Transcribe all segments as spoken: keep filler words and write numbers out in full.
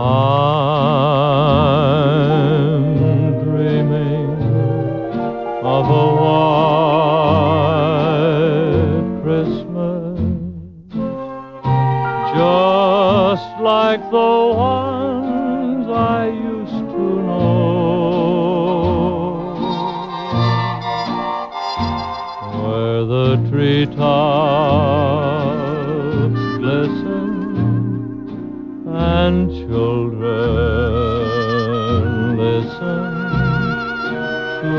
I'm dreaming of a white Christmas, just like the ones I used to know, where the treetops glisten and children listen to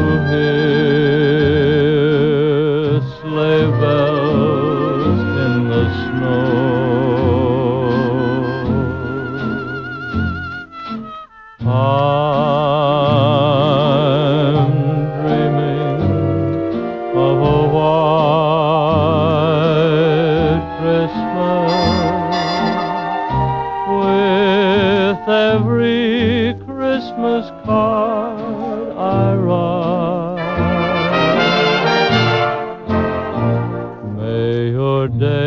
hear sleigh bells in the snow. I'm dreaming of a white Christmas, with every Christmas card I write. May your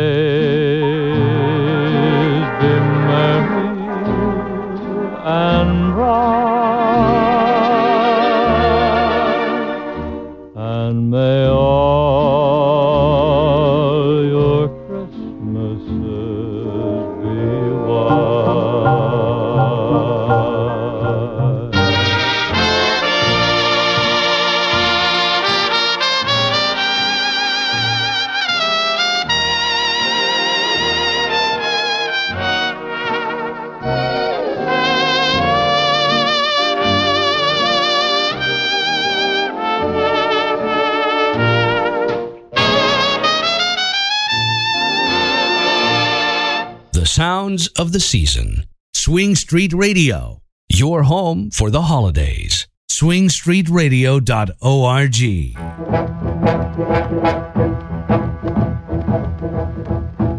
days be merry and bright, and may all your Christmases be white. The sounds of the season. Swing Street Radio, your home for the holidays. swing street radio dot org.